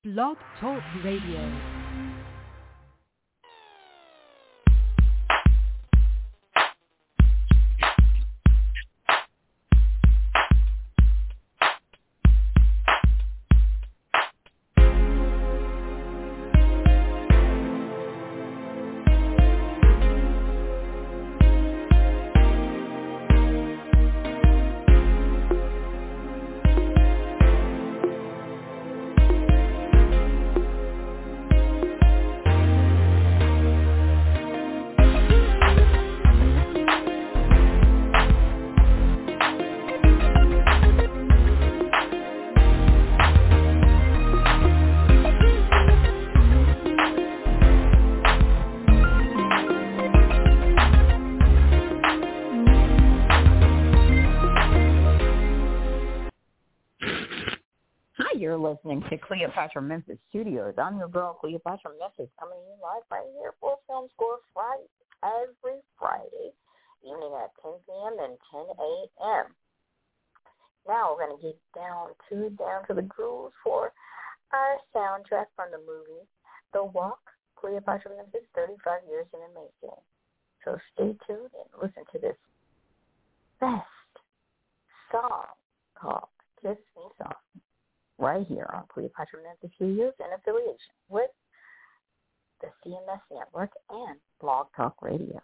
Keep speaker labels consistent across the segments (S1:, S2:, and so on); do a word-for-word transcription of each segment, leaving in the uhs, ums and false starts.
S1: Blog Talk Radio.
S2: You're listening to Cleopatra Memphis Studios. I'm your girl, Cleopatra Memphis, coming to you live right here for Film Score Friday, every Friday evening at ten p.m. and ten a.m. Now we're going to get down to down to the grooves for our soundtrack from the movie The Walk, Cleopatra Memphis, thirty-five years in the making. So stay tuned and listen to this best song called Kiss Me Softly, right here on Cleopatra Memphis Studios in affiliation with the C M S Network and Blog Talk Radio.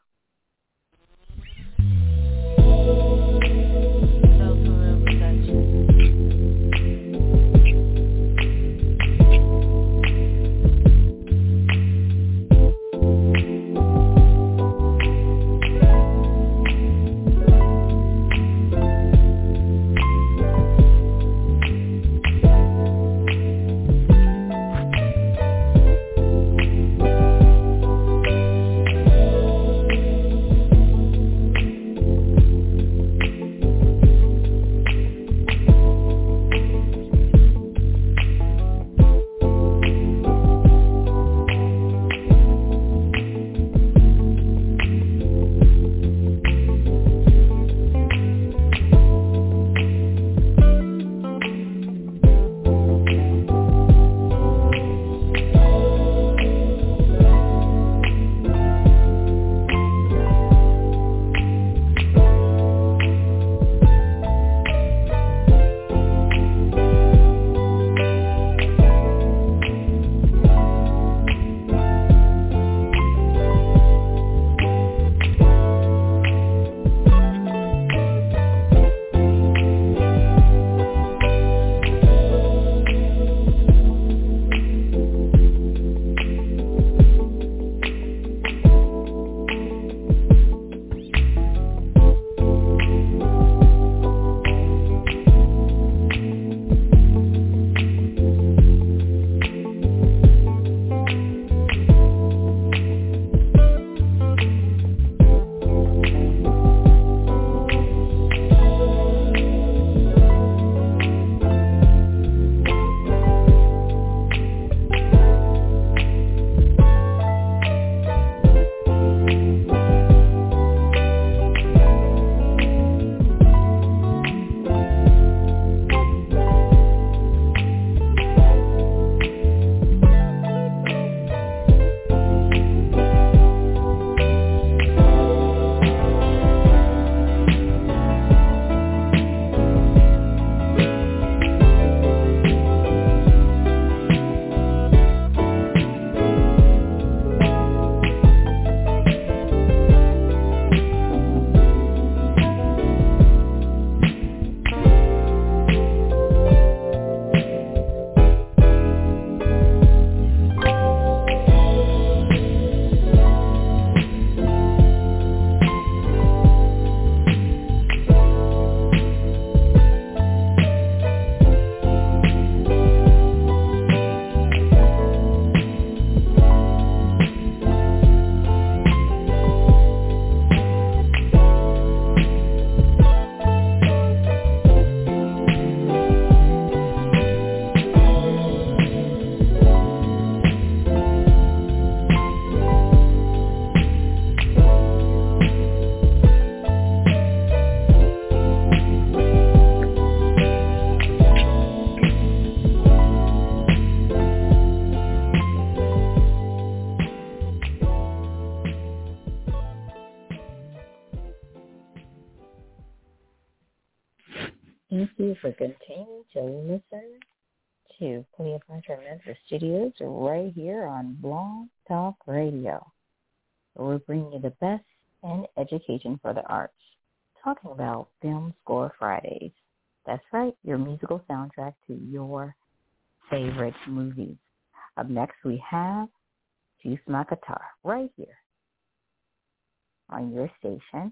S2: you for continuing to listen to Cleopatra Memphis Studios right here on Blog Talk Radio, where we bring you the best in education for the arts, talking about Film Score Fridays. That's right, your musical soundtrack to your favorite movies. Up next, we have Juice My Guitar right here on your station,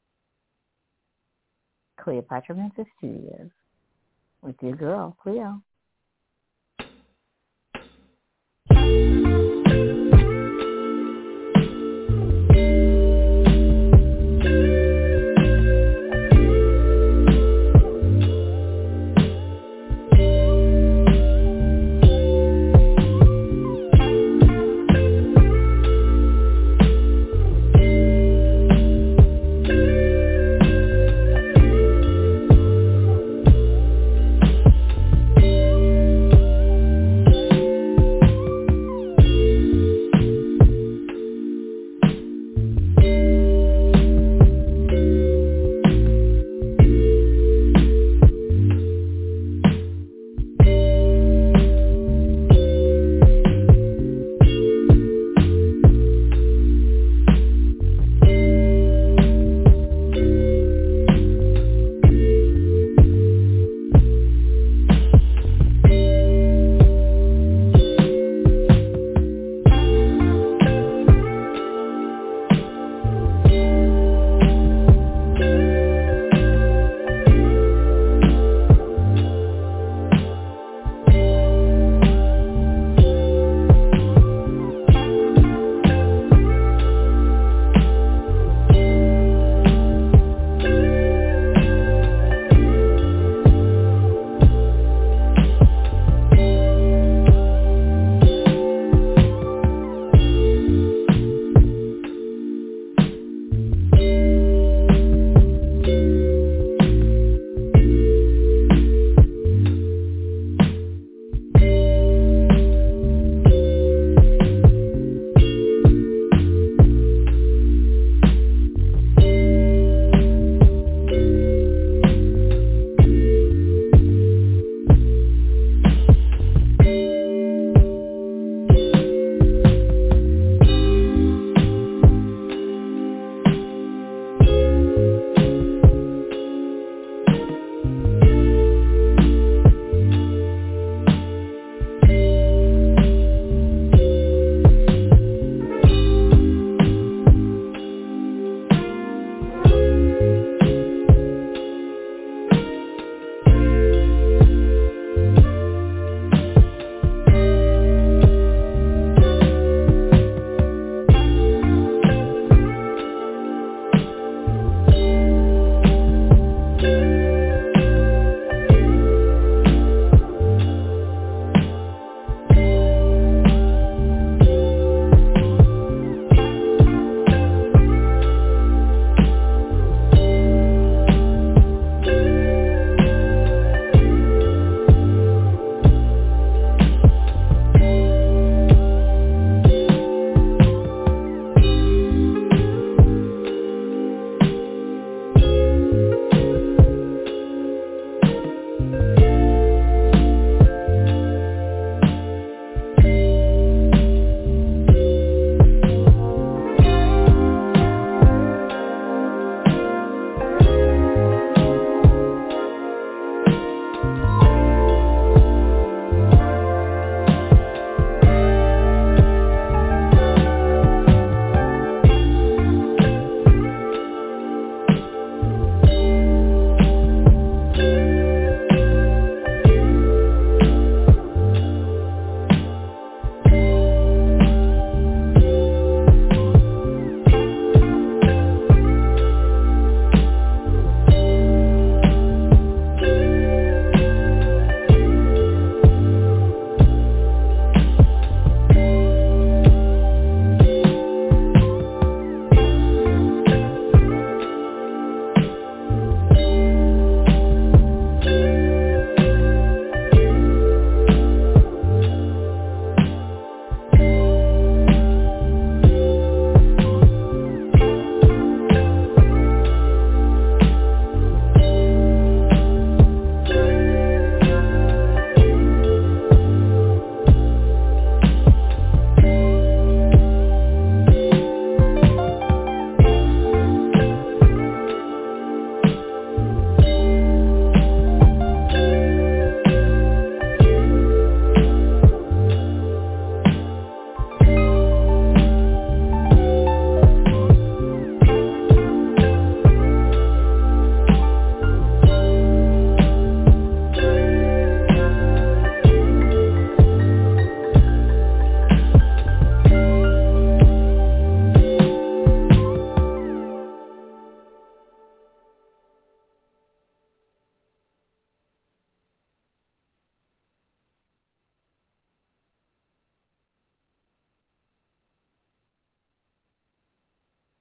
S2: Cleopatra Memphis Studios, with your girl, Cleo.
S3: Thank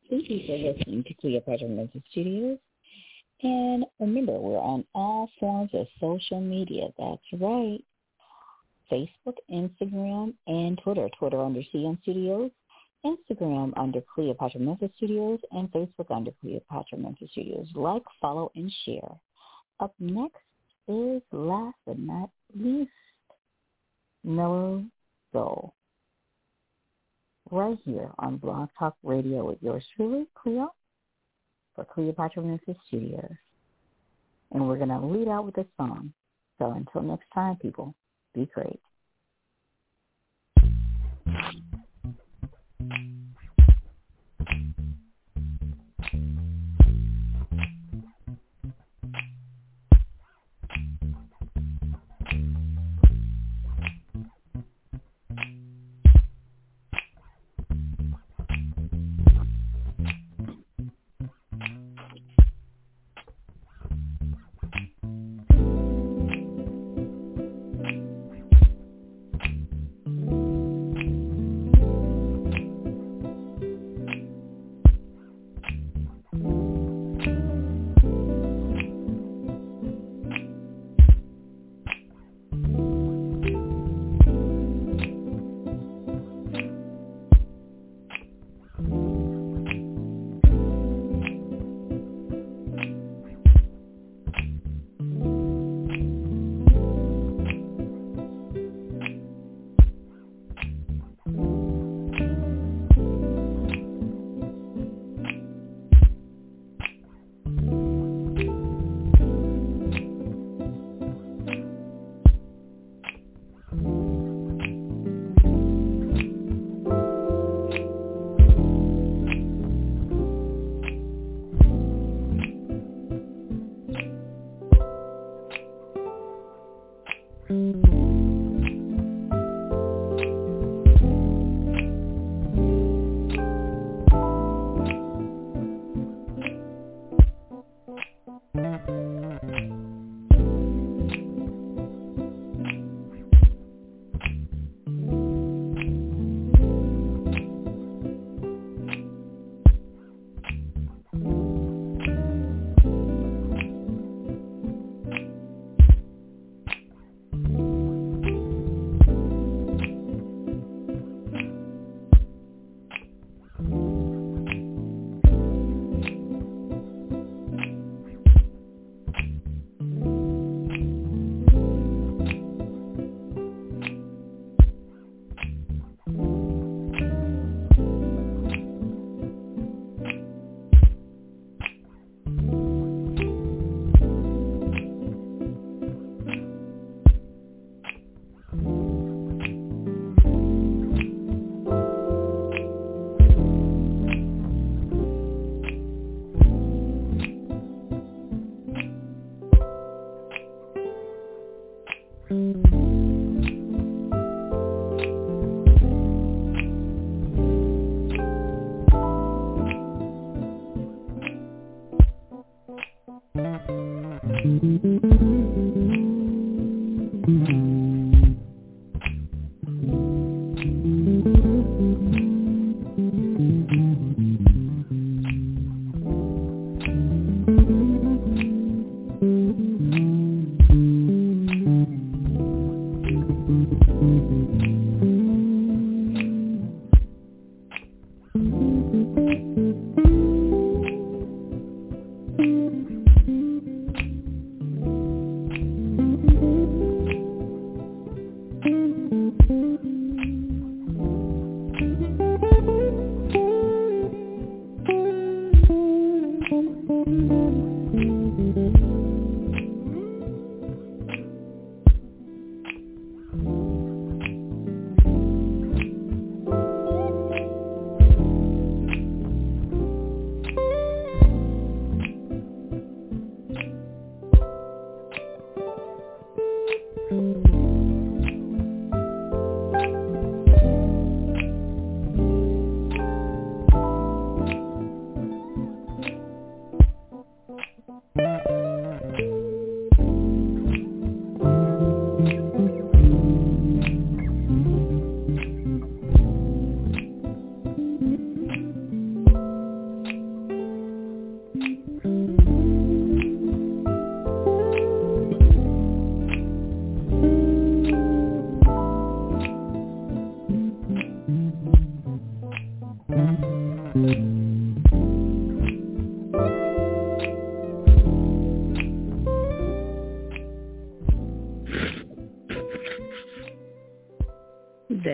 S2: Thank you for listening to Cleopatra Memphis Studios. And remember, we're on all forms of social media. That's right. Facebook, Instagram, and Twitter. Twitter under C M Studios, Instagram under Cleopatra Memphis Studios, and Facebook under Cleopatra Memphis Studios. Like, follow, and share. Up next is, last but not least, Mellow Soul. Right here on Blog Talk Radio with yours truly, Cleo, for Cleopatra Memphis Studios. And we're going to lead out with a song. So until next time, people, be great.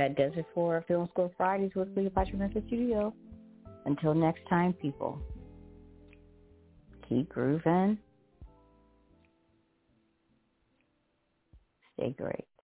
S2: that does it for Film Score Fridays with Cleopatra Memphis Studio. Until next time, people, keep grooving. Stay great.